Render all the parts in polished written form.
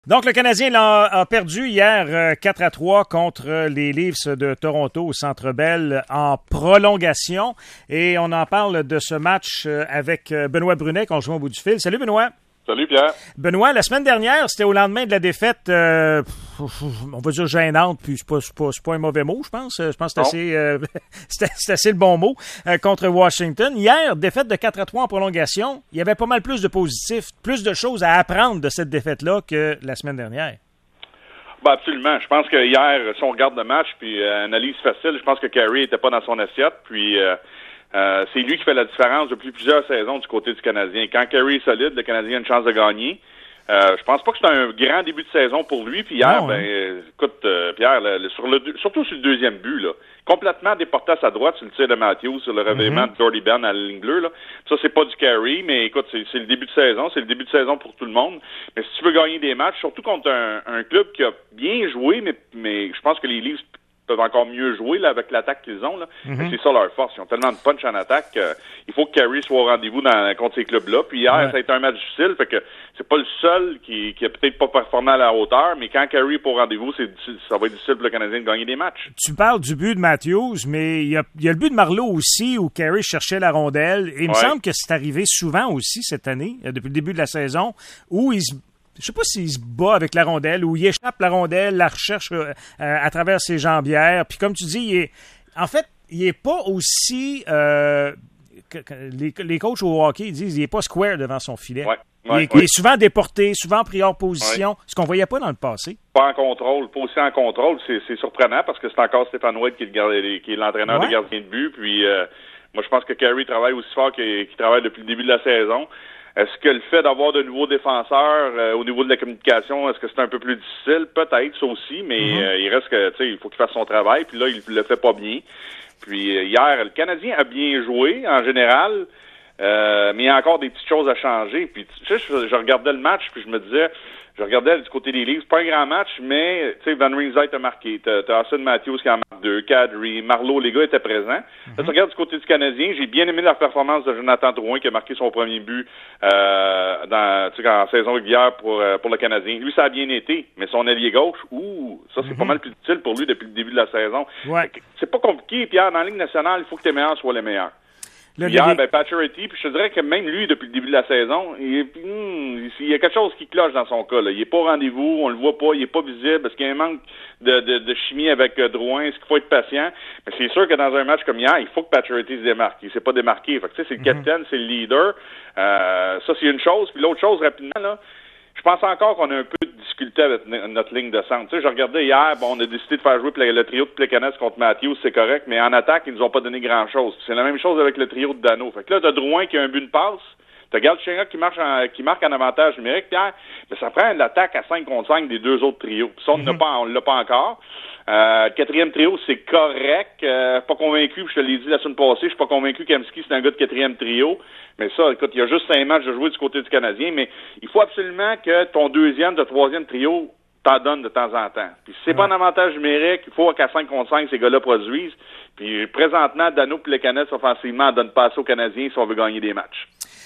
Donc, le Canadien a perdu hier 4-3 contre les Leafs de Toronto au Centre Bell en prolongation. Et on en parle de ce match avec Benoît Brunet, qu'on joue au bout du fil. Salut, Benoît. Salut, Pierre. Benoît, la semaine dernière, c'était au lendemain de la défaite, on va dire gênante, puis c'est pas un mauvais mot, je pense. Je pense que c'est assez le bon mot, contre Washington. Hier, défaite de 4-3 en prolongation. Il y avait pas mal plus de positifs, plus de choses à apprendre de cette défaite-là que la semaine dernière. Ben absolument. Je pense que hier, si on regarde le match, puis analyse facile, je pense que Carey était pas dans son assiette, puis c'est lui qui fait la différence depuis plusieurs saisons du côté du Canadien. Quand Carey est solide, le Canadien a une chance de gagner. Je pense pas que c'était un grand début de saison pour lui. Puis hier, écoute, Pierre, surtout sur le deuxième but, là, complètement déporté à sa droite sur le tir de Matthews, sur le réveillement de Jordy Ben à la ligne bleue. Là. Ça, c'est pas du Carey, mais écoute, c'est le début de saison. C'est le début de saison pour tout le monde. Mais si tu veux gagner des matchs, surtout contre un club qui a bien joué, mais je pense que les Leafs peuvent encore mieux jouer là, avec l'attaque qu'ils ont. Là. C'est ça leur force. Ils ont tellement de punch en attaque qu'il faut que Carey soit au rendez-vous contre ces clubs-là. Puis hier, ça a été un match difficile, fait que c'est pas le seul qui a peut-être pas performé à la hauteur, mais quand Carey est pas au rendez-vous, ça va être difficile pour le Canadien de gagner des matchs. Tu parles du but de Matthews, mais il y a le but de Marleau aussi où Carey cherchait la rondelle. Et il me semble que c'est arrivé souvent aussi cette année, depuis le début de la saison, où je sais pas s'il se bat avec la rondelle ou il échappe la rondelle, la recherche à travers ses jambières. Puis comme tu dis, il est pas aussi... les coachs au hockey ils disent il est pas square devant son filet. Il est souvent déporté, souvent pris hors position, ce qu'on voyait pas dans le passé. Pas en contrôle, pas aussi en contrôle. C'est surprenant parce que c'est encore Stéphane White qui est l'entraîneur des gardiens de but. Puis moi, je pense que Carey travaille aussi fort qu'il travaille depuis le début de la saison. Est-ce que le fait d'avoir de nouveaux défenseurs au niveau de la communication, est-ce que c'est un peu plus difficile? Peut-être, ça aussi, mais il reste que, tu sais, il faut qu'il fasse son travail, puis là, il le fait pas bien. Puis hier, le Canadien a bien joué, en général, mais il y a encore des petites choses à changer. Puis, tu sais, je regardais le match, puis je regardais du côté des Leafs, pas un grand match, mais, tu sais, Van Riemsdyk a marqué, t'as Austin Matthews qui en marque 2, Kadri, Marleau, les gars étaient présents. Là, tu regardes du côté du Canadien, j'ai bien aimé la performance de Jonathan Drouin qui a marqué son premier but en saison régulière pour le Canadien. Lui, ça a bien été, mais son ailier gauche, ça c'est pas mal plus utile pour lui depuis le début de la saison. Ouais. C'est pas compliqué, Pierre, dans la Ligue nationale, il faut que tes meilleurs soient les meilleurs. Hier, Pacioretty, puis je te dirais que même lui, depuis le début de la saison, il y a quelque chose qui cloche dans son cas. Là. Il est pas au rendez-vous, on le voit pas, il est pas visible, parce qu'il y a un manque de chimie avec Drouin, est-ce qu'il faut être patient? Mais c'est sûr que dans un match comme hier, il faut que Pacioretty se démarque. Il s'est pas démarqué. Fait que, tu sais, c'est le capitaine, c'est le leader. Ça, c'est une chose. Puis l'autre chose, rapidement, là, je pense encore qu'on a un peu de difficulté avec notre ligne de centre. Tu sais, je regardais hier, on a décidé de faire jouer le trio de Plekanec contre Matthews, c'est correct, mais en attaque, ils nous ont pas donné grand-chose. C'est la même chose avec le trio de Dano. Fait que là, t'as Drouin qui a un but de passe, t'as Galchenyuk qui marque en avantage numérique, Pierre, mais ça prend l'attaque à 5 contre 5 des deux autres trios. Ça, on l'a pas encore. Quatrième trio, c'est correct. Pas convaincu, je te l'ai dit la semaine passée, je suis pas convaincu qu'Amski, c'est un gars de quatrième trio. Mais ça, écoute, il y a juste 5 matchs de jouer du côté du Canadien, mais il faut absolument que ton deuxième, de troisième trio t'en donne de temps en temps. Puis si c'est pas un avantage numérique, il faut qu'à 5 contre 5, ces gars-là produisent. Puis présentement, Dano et Plekanec, offensivement, donnent pas assez aux Canadiens si on veut gagner des matchs.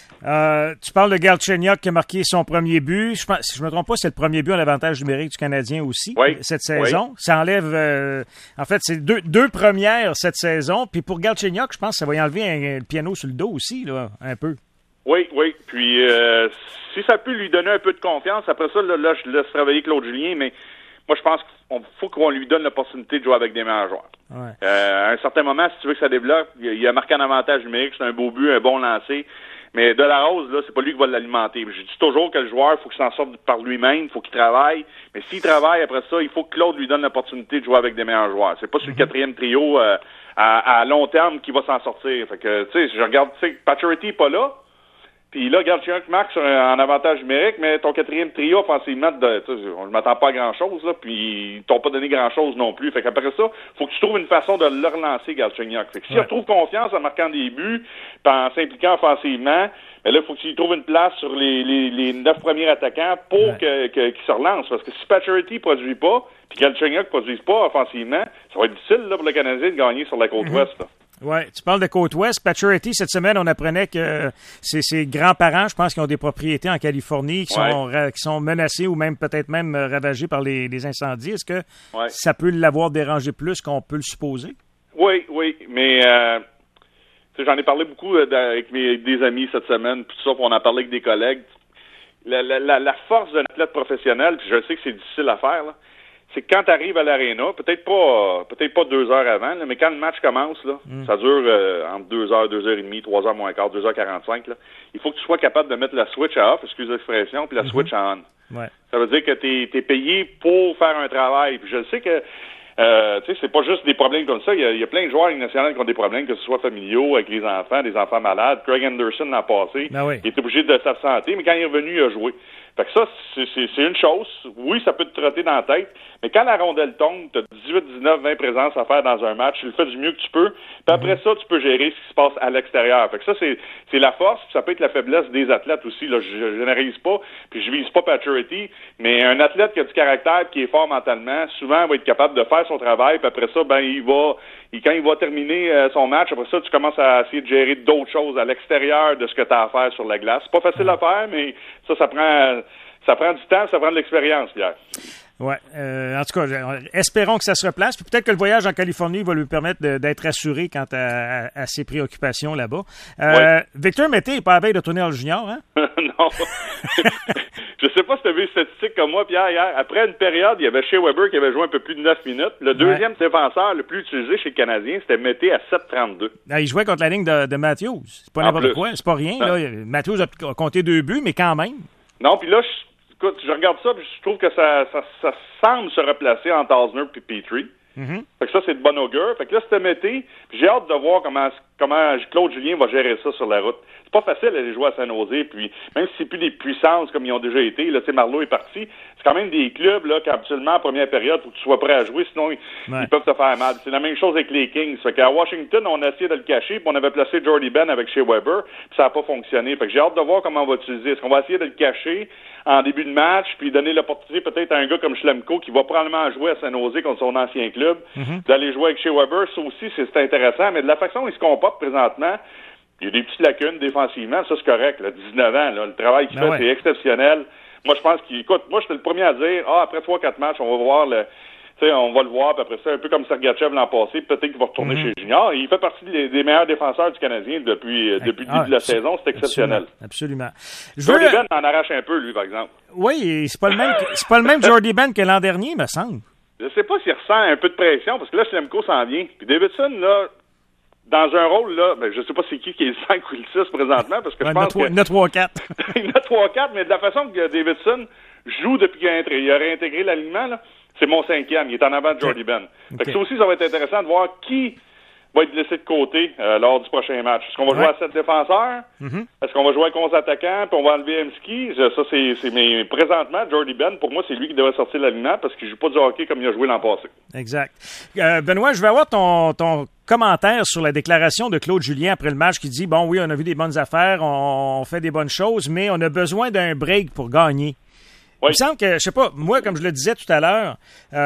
Tu parles de Galchenyuk qui a marqué son premier but. Si je me trompe pas, c'est le premier but en avantage numérique du Canadien aussi cette saison. Ça enlève... en fait, c'est deux premières cette saison. Puis pour Galchenyuk, je pense que ça va y enlever le piano sur le dos aussi, là, un peu. Oui. Puis si ça peut lui donner un peu de confiance, après ça, là je laisse travailler Claude Julien, mais moi, je pense qu'il faut qu'on lui donne l'opportunité de jouer avec des meilleurs joueurs. Ouais. À un certain moment, si tu veux que ça développe, il a marqué un avantage numérique, c'est un beau but, un bon lancer. Mais De La Rose, là, c'est pas lui qui va l'alimenter. Je dis toujours que le joueur, il faut qu'il s'en sorte par lui-même, il faut qu'il travaille. Mais s'il travaille après ça, il faut que Claude lui donne l'opportunité de jouer avec des meilleurs joueurs. C'est pas sur le quatrième trio à long terme qu'il va s'en sortir. Fait que, tu sais, je regarde, tu sais, Pacioretty est pas là. Puis là, Galchenyuk marque en avantage numérique, mais ton quatrième trio, offensivement, je m'attends pas à grand-chose, là, puis ils t'ont pas donné grand-chose non plus. Fait qu'après ça, faut que tu trouves une façon de le relancer, Galchenyuk. Fait que s'il retrouve confiance en marquant des buts, puis en s'impliquant offensivement, mais là, il faut qu'il trouve une place sur les 9 premiers attaquants pour qu'il se relance. Parce que si Pacioretty produit pas, puis Galchenyuk produise pas offensivement, ça va être difficile là, pour le Canadien de gagner sur la côte ouest. Là. Ouais, tu parles de Côte-Ouest. Pacioretty, cette semaine, on apprenait que ses grands-parents, je pense, qui ont des propriétés en Californie, qui sont menacés ou même peut-être même ravagés par les incendies. Est-ce que ça peut l'avoir dérangé plus qu'on peut le supposer? Oui, mais j'en ai parlé beaucoup avec des amis cette semaine, puis tout ça, puis on en parlait avec des collègues. La force d'un athlète professionnel, puis je sais que c'est difficile à faire, là, c'est que quand tu arrives à l'aréna, peut-être pas 2 heures avant, là, mais quand le match commence, là, ça dure entre 2 heures, 2 heures et demie, 3 heures moins quart, 2h45, là, il faut que tu sois capable de mettre la switch à off, excuse l'expression, puis la switch à on. Ouais. Ça veut dire que t'es payé pour faire un travail. Puis je sais que c'est pas juste des problèmes comme ça. Il y a plein de joueurs nationaux qui ont des problèmes, que ce soit familiaux, avec les enfants, des enfants malades. Craig Anderson l'an passé, il est obligé de s'absenter, mais quand il est revenu, il a joué. Fait que ça, c'est une chose. Oui, ça peut te trotter dans la tête, mais quand la rondelle tombe, tu as 18, 19, 20 présences à faire dans un match, tu le fais du mieux que tu peux, puis après ça, tu peux gérer ce qui se passe à l'extérieur. Fait que ça, c'est la force, puis ça peut être la faiblesse des athlètes aussi. Là, je généralise pas, puis je vise pas Pacioretty, mais un athlète qui a du caractère, qui est fort mentalement, souvent va être capable de faire son travail, puis après ça, quand il va terminer son match, après ça, tu commences à essayer de gérer d'autres choses à l'extérieur de ce que tu as à faire sur la glace. C'est pas facile à faire, mais ça prend du temps, ça prend de l'expérience, Pierre. Ouais. En tout cas, espérons que ça se replace. Puis peut-être que le voyage en Californie va lui permettre d'être rassuré quant à ses préoccupations là-bas. Victor Mété n'est pas à veille de tourner dans le junior, hein? Non. Je sais pas si tu as vu une statistique comme moi, Pierre, hier. Après une période, il y avait Shea Weber qui avait joué un peu plus de 9 minutes. Le deuxième défenseur le plus utilisé chez le Canadien, c'était Mété à 7,32. Il jouait contre la ligne de Matthews. C'est pas n'importe quoi. C'est pas rien. Là. Matthews a compté 2 buts, mais quand même. Non, puis là, écoute, je regarde ça, puis je trouve que ça semble se replacer entre Osner et Petrie. Fait que ça, c'est de bon augure. Fait que là, c'était Mété, puis j'ai hâte de voir comment Claude Julien va gérer ça sur la route. C'est pas facile d'aller jouer à Saint-Nosé, puis même si c'est plus des puissances comme ils ont déjà été, là, tu sais, Marleau est parti, c'est quand même des clubs, là, qu'habituellement, en première période, faut que tu sois prêt à jouer, sinon ils peuvent te faire mal. C'est la même chose avec les Kings. Fait qu'à Washington, on a essayé de le cacher, puis on avait placé Jordy Ben avec Shea Weber, puis ça n'a pas fonctionné. Fait que j'ai hâte de voir comment on va utiliser. Est-ce qu'on va essayer de le cacher en début de match, puis donner l'opportunité peut-être à un gars comme Schlemko, qui va probablement jouer à Saint-Nosé contre son ancien club, d'aller jouer avec Shea Weber? Ça aussi, c'est intéressant, mais de la façon dont il se comporte présentement, il y a des petites lacunes défensivement, ça c'est correct, là, 19 ans, là, le travail qu'il fait, c'est exceptionnel. Moi, je pense moi, j'étais le premier à dire, après 3-4 matchs, on va voir on va le voir, puis après ça, un peu comme Sergachev l'an passé, peut-être qu'il va retourner chez Junior. Il fait partie des meilleurs défenseurs du Canadien depuis le début de la saison, c'est exceptionnel. Absolument. Jordy Ben en arrache un peu, lui, par exemple. Oui, c'est pas le même Jordy Ben que l'an dernier, me semble. Je sais pas s'il ressent un peu de pression, parce que là, Schlemko s'en vient. Puis Davidson, là, dans un rôle, là, je sais pas c'est qui est le 5 ou le 6 présentement, parce que je pense il y en a 3-4. Il y en a 3-4, mais de la façon que Davidson joue depuis qu'il a réintégré l'alignement, là, c'est mon 5e. Il est en avant de Jordy Ben. Fait que ça aussi, ça va être intéressant de voir qui va être laissé de côté lors du prochain match. Est-ce qu'on va jouer à 7 défenseurs? Est-ce qu'on va jouer avec 11 attaquants, puis on va enlever Emski? Ça, mais présentement, Jordy Ben, pour moi, c'est lui qui devrait sortir de l'alignement parce qu'il joue pas du hockey comme il a joué l'an passé. Exact. Benoît, je vais avoir ton commentaire sur la déclaration de Claude Julien après le match qui dit, bon, oui, on a vu des bonnes affaires, on fait des bonnes choses, mais on a besoin d'un break pour gagner. Il me semble que, je sais pas, moi, comme je le disais tout à l'heure,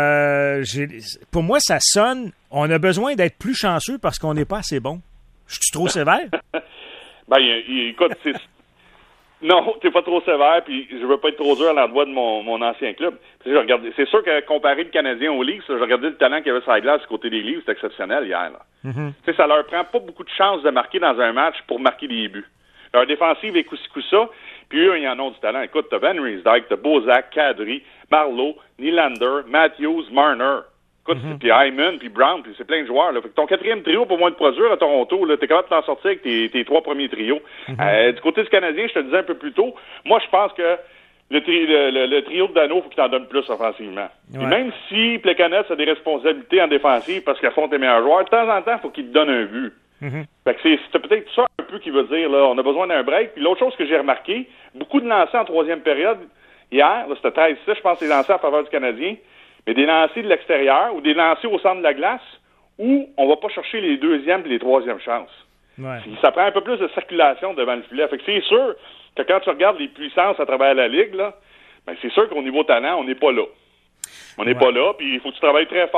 pour moi, ça sonne, on a besoin d'être plus chanceux parce qu'on n'est pas assez bon. Je suis trop sévère? Écoute, non, t'es pas trop sévère, puis je veux pas être trop dur à l'endroit de mon ancien club. C'est sûr que comparé le Canadien aux Leafs, j'ai regardé le talent qu'il y avait sur la glace du côté des Leafs, c'est exceptionnel hier. Ça leur prend pas beaucoup de chance de marquer dans un match pour marquer des buts. Leur défensive est coup-ci-coup-ça, puis eux, ils en ont du talent. Écoute, t'as Van Riemsdyk, t'as Bozak, Kadri, Marleau, Nylander, Matthews, Marner. Écoute, puis Hyman, puis Brown, puis c'est plein de joueurs. Là. Fait que ton 4e trio pour moins de produire à Toronto, là, t'es capable de t'en sortir avec tes 3 premiers trios. Du côté du Canadien, je te le disais un peu plus tôt, moi, je pense que le trio de Dano, faut qu'il t'en donne plus offensivement. Puis même si Plekanec a des responsabilités en défensive parce qu'il affronte les meilleurs joueurs, de temps en temps, faut qu'il te donne un but. Fait que c'est peut-être ça un peu qui veut dire, là, on a besoin d'un break. Puis l'autre chose que j'ai remarqué, beaucoup de lancers en 3e période, hier, là, c'était 13-6, je pense, les lancers en faveur du Canadien, mais des lancers de l'extérieur ou des lancers au centre de la glace où on va pas chercher les 2e et les 3e chances. Ça prend un peu plus de circulation devant le filet. Fait que c'est sûr que quand tu regardes les puissances à travers la Ligue, là, c'est sûr qu'au niveau talent, on n'est pas là. On n'est pas là, puis il faut que tu travailles très fort.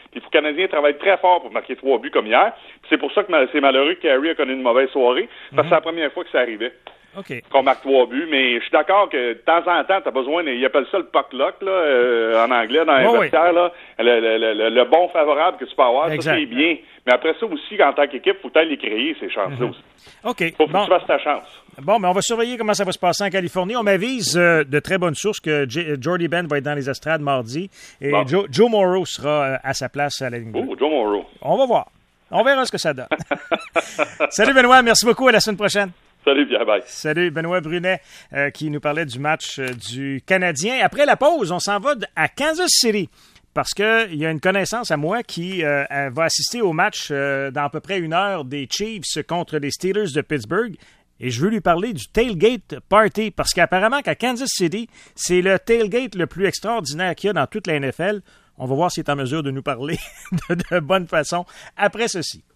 Les Canadiens travaillent très fort pour marquer 3 buts comme hier. C'est pour ça que c'est malheureux que Carey a connu une mauvaise soirée, parce que c'est la première fois que ça arrivait. Okay. Qu'on marque 3 buts, mais je suis d'accord que de temps en temps, t'as besoin, ils appellent ça le puck luck, là, en anglais, dans les vestiaires, là, le bon favorable que tu peux avoir, exact. Ça c'est bien. Mais après ça aussi, en tant qu'équipe, faut peut-être les créer, ces chances-là aussi. OK. Faut que tu fasses ta chance. Bon, mais on va surveiller comment ça va se passer en Californie. On m'avise de très bonnes sources que Jordie Benn va être dans les estrades mardi et Joe Morrow sera à sa place à la ligne bleue. Oh, Joe Morrow. On va voir. On verra ce que ça donne. Salut Benoît, merci beaucoup. À la semaine prochaine. Salut, Pierre, bye. Salut, Benoît Brunet, qui nous parlait du match du Canadien. Après la pause, on s'en va à Kansas City, parce qu'il y a une connaissance à moi qui va assister au match dans à peu près 1 heure des Chiefs contre les Steelers de Pittsburgh. Et je veux lui parler du tailgate party, parce qu'apparemment qu'à Kansas City, c'est le tailgate le plus extraordinaire qu'il y a dans toute la NFL. On va voir s'il est en mesure de nous parler de bonne façon après ceci.